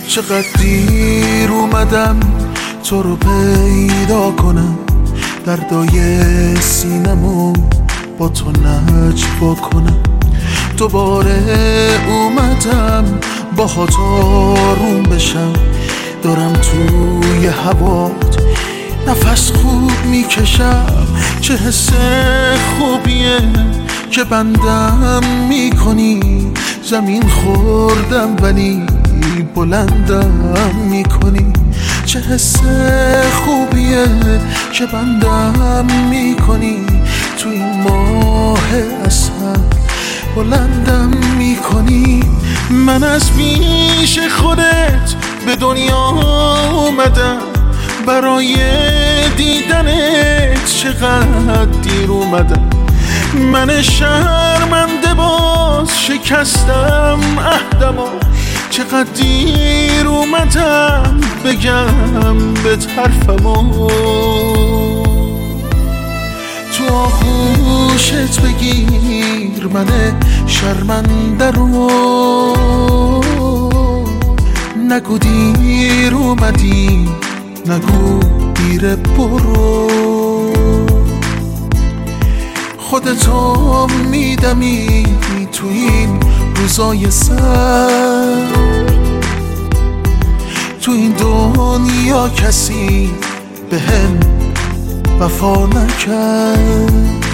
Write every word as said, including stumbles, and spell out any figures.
چقدر دیر اومدم تو رو پیدا کنم، دردای سینمو با تو نجوا کنم. دوباره اومدم با خاط آروم بشم، دارم توی هوات نفس خوب میکشم. چه حس خوبیه که بندم میکنی، زمین خوردم ولی بلندم میکنی. چه حس خوبیه که بندم میکنی، تو این ماه اصل بلندم میکنی. من از پیش خودت به دنیا اومدم، برای دیدنت چقدر دیر اومدم. من شرمنده باز شکستم عهدمو، چقدر دیر اومدم بگم به طرفمو. تو آغوشت بگیر من شرمنده رو، نگو دیر اومدی، نگو دیر برو. خودتو میدمی تو این روزای سرد، تو این دنیا کسی به هم وفا نکرد.